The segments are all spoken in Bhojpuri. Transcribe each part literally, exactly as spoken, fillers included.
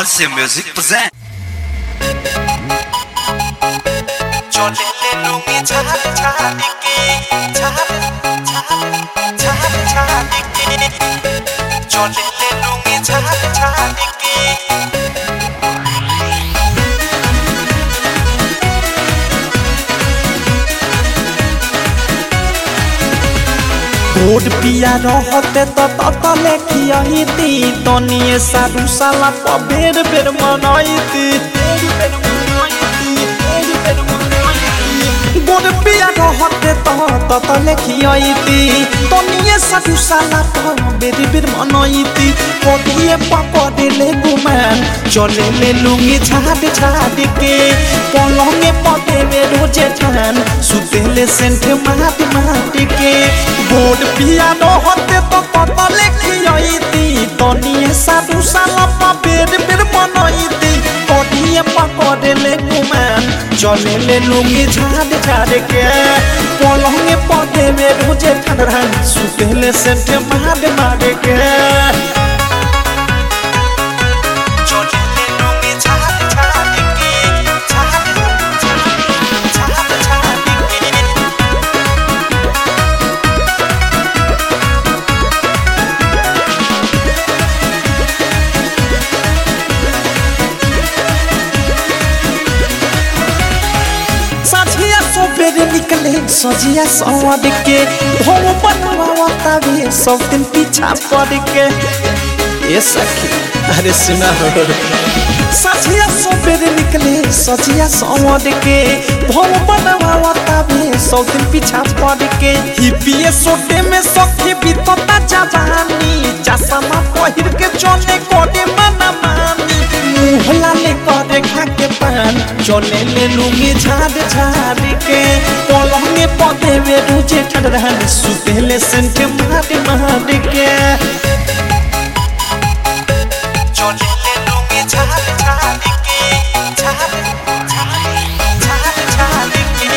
Halsey Music present. चले ले लूंगी छाप छाप के छाप छाप छाप छाप के चले ले लूंगी छाप छाप के कोड पिया रहते तो ततले खियाईती तनिए साधु साला पबेर बेर मनाईती कोड पिया रहते तो ततले खियाईती तनिए साधु साला पबेर बेर मनाईती कोडिए पकड़े ले गुमान चले ले लूंगी छाड़ छाड़ के पलंगे पते में रोजे ठान सुतेले सेंट माट माट के बोर्ड पिया रहते तो ततले खियाईती तनिए साधु साला पबेर बेर मनाईती कोडिए पकड़े ले गुमान चले ले लूंगी छाड़ छाड़ के पलंगे पते में रोजे ठान सुतेले सेंट माट माट के निकले सजिया सवाद के भव बनवाता भी सब दिन पीछा पड़ के ये सखी अरे सुना हो सजिया सवेरे निकले सजिया सवाद के भव बनवाता भी सब दिन पीछा पड़ के हिपिए सोटे में सखी बीतता जवानी चश्मा पहिर के चले कोडे मना मानी मुहला ले करे खा के पान चले ले लूंगी झाड़ झाड़ के पलंगे पौधे में रुझे ठहरान सुतेले सेंट मार मार के चले ले लूंगी झाड़ झाड़ के झाड़ झाड़ झाड़ के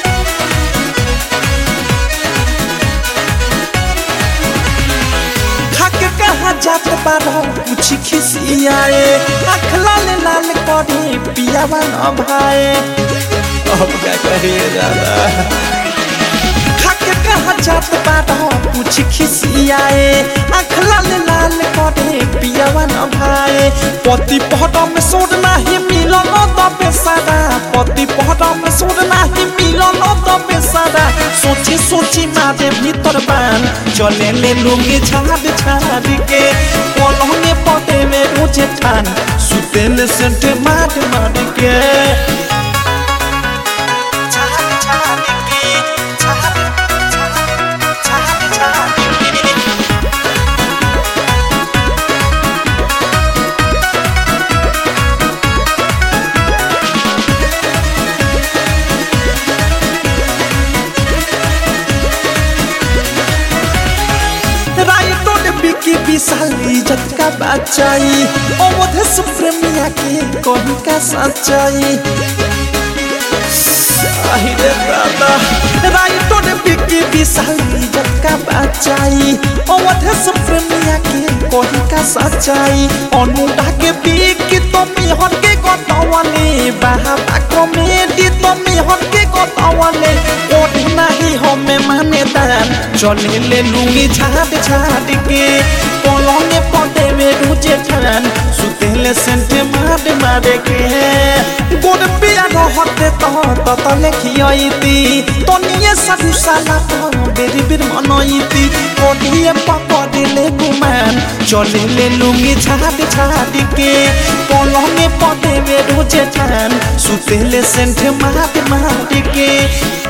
खाके कहाँ जात बारो कुछ खिसियाए आँख लाल लाल करे पियावा न भाए अब क्या करिए दादा खाके कहाँ जात बारो कुछ खिसियाए आँख लाल लाल करे पियावा न भाए पति पहरा में सोड नाही मिलन दबे सारा पति पहरा में सोड नाही मिलन दबे सारा सोची सोची मारे भीतर बान चले ले लूंगी झाड़ झाड़ के पलंगे पते में रोजे ठान सुतेले सेंट मार मार के की विशाल इज्जत का बचाई अवध सुप्रेमिया के कहीं का सच्चाई साहिरे दादा राइटो ने बिकी विशाल इज्जत का बचाई अवध सुप्रेमिया के कहीं का सच्चाई अनुराग के बिकी तो मिहर के गतवाले बाबा कॉमेडी तो मिहर के गतवाले और नहीं हमें माने दान चले ले लूंगी झाड़ झाड़ के पलंगे पौधे में रुझे ठान सुतेले सेंट मार मार के गोड़ पिया रहते तो ततले खियाईती तनिए साधु साला बेरी बेर मनाईती कोडिए पकड़े ले गुमान चले ले लूंगी झाड़ झाड़ के पलंगे पौधे में रुझे ठान सुतेले सेंट मार मार के।